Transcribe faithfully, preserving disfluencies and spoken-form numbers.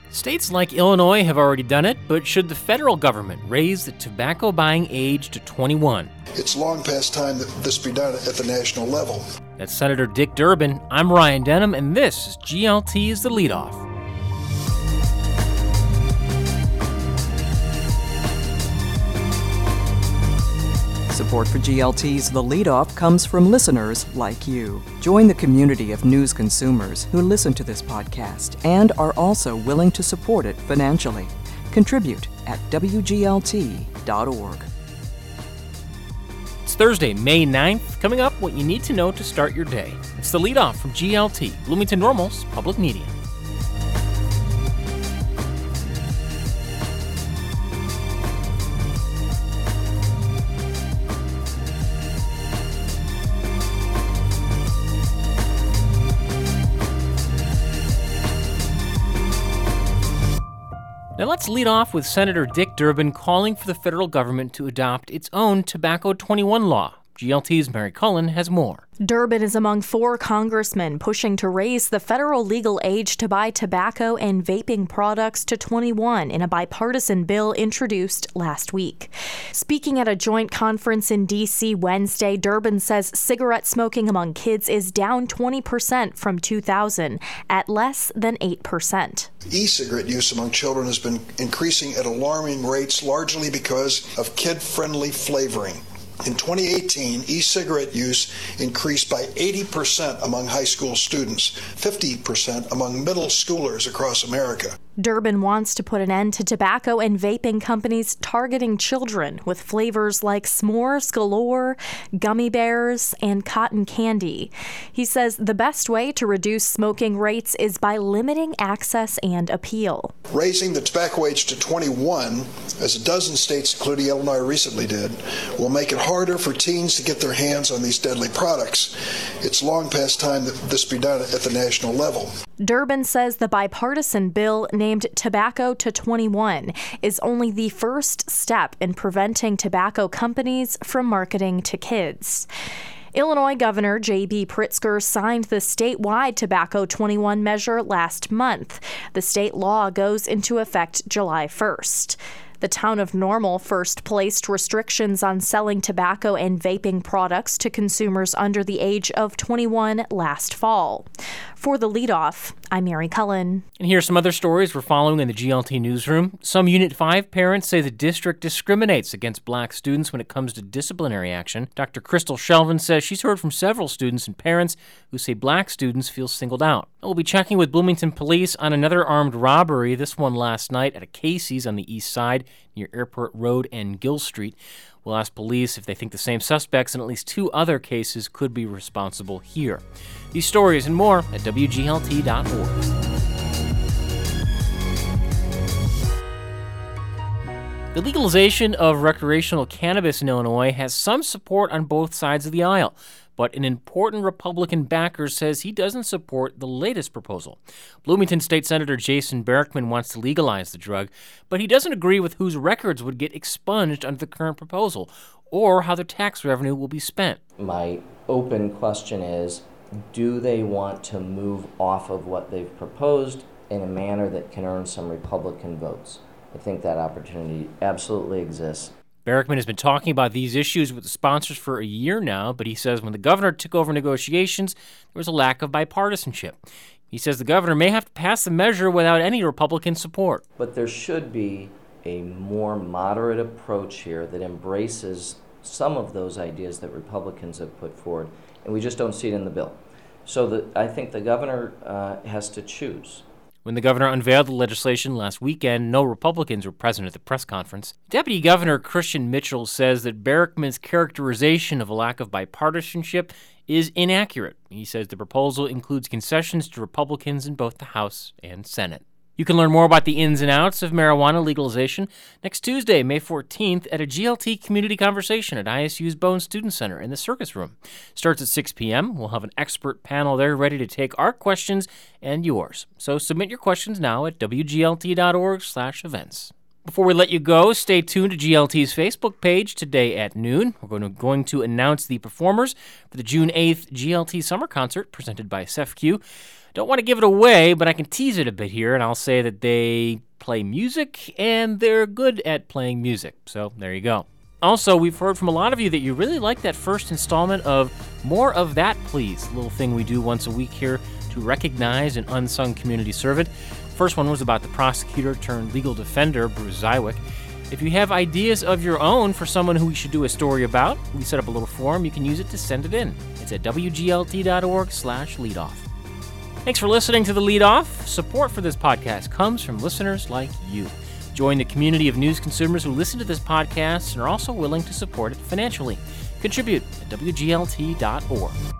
States like Illinois have already done it, but should the federal government raise the tobacco buying age to twenty-one? It's long past time that this be done at the national level. That's Senator Dick Durbin. I'm Ryan Denham, and this is G L T's The Leadoff. Support for G L T's The Leadoff comes from listeners like you. Join the community of news consumers who listen to this podcast and are also willing to support it financially. Contribute at W G L T dot org. It's Thursday, May ninth. Coming up, what you need to know to start your day. It's The Leadoff from G L T, Bloomington Normal's Public Media. Now let's lead off with Senator Dick Durbin calling for the federal government to adopt its own Tobacco twenty-one law. G L T's Mary Cullen has more. Durbin is among four congressmen pushing to raise the federal legal age to buy tobacco and vaping products to twenty-one in a bipartisan bill introduced last week. Speaking at a joint conference in D C Wednesday, Durbin says cigarette smoking among kids is down twenty percent from two thousand at less than eight percent. E-cigarette use among children has been increasing at alarming rates, largely because of kid-friendly flavoring. In twenty eighteen, e-cigarette use increased by eighty percent among high school students, fifty percent among middle schoolers across America. Durbin wants to put an end to tobacco and vaping companies targeting children with flavors like s'mores galore, gummy bears, and cotton candy. He says the best way to reduce smoking rates is by limiting access and appeal. Raising the tobacco age to twenty-one, as a dozen states, including Illinois, recently did, will make it harder for teens to get their hands on these deadly products. It's long past time that this be done at the national level. Durbin says the bipartisan bill named Tobacco to twenty-one is only the first step in preventing tobacco companies from marketing to kids. Illinois Governor J B Pritzker signed the statewide Tobacco twenty-one measure last month. The state law goes into effect July first. The town of Normal first placed restrictions on selling tobacco and vaping products to consumers under the age of twenty-one last fall. For The Leadoff, I'm Mary Cullen. And here's some other stories we're following in the G L T newsroom. Some Unit five parents say the district discriminates against black students when it comes to disciplinary action. Doctor Crystal Shelvin says she's heard from several students and parents who say black students feel singled out. We'll be checking with Bloomington police on another armed robbery, this one last night at a Casey's on the east side near Airport Road and Gill Street. We'll ask police if they think the same suspects in at least two other cases could be responsible here. These stories and more at W G L T dot org. The legalization of recreational cannabis in Illinois has some support on both sides of the aisle, but an important Republican backer says he doesn't support the latest proposal. Bloomington State Senator Jason Barackman wants to legalize the drug, but he doesn't agree with whose records would get expunged under the current proposal or how the tax revenue will be spent. My open question is, do they want to move off of what they've proposed in a manner that can earn some Republican votes? I think that opportunity absolutely exists. Barackman has been talking about these issues with the sponsors for a year now, but he says when the governor took over negotiations, there was a lack of bipartisanship. He says the governor may have to pass the measure without any Republican support. But there should be a more moderate approach here that embraces some of those ideas that Republicans have put forward, and we just don't see it in the bill. So the, I think the governor uh, has to choose. When the governor unveiled the legislation last weekend, no Republicans were present at the press conference. Deputy Governor Christian Mitchell says that Barackman's characterization of a lack of bipartisanship is inaccurate. He says the proposal includes concessions to Republicans in both the House and Senate. You can learn more about the ins and outs of marijuana legalization next Tuesday, May fourteenth, at a G L T community conversation at I S U's Bone Student Center in the Circus Room. Starts at six p.m. We'll have an expert panel there ready to take our questions and yours. So submit your questions now at W G L T dot org slash events. Before we let you go, stay tuned to G L T's Facebook page today at noon. We're going to, going to announce the performers for the June eighth G L T Summer Concert presented by S E F C U. Don't want to give it away, but I can tease it a bit here, and I'll say that they play music, and they're good at playing music. So there you go. Also, we've heard from a lot of you that you really like that first installment of More of That Please, a little thing we do once a week here to recognize an unsung community servant. First one was about the prosecutor turned legal defender, Bruce Zywick. If you have ideas of your own for someone who we should do a story about, we set up a little form. You can use it to send it in. It's at W G L T dot org slash leadoff. Thanks for listening to The Lead Off. Support for this podcast comes from listeners like you. Join the community of news consumers who listen to this podcast and are also willing to support it financially. Contribute at W G L T dot org.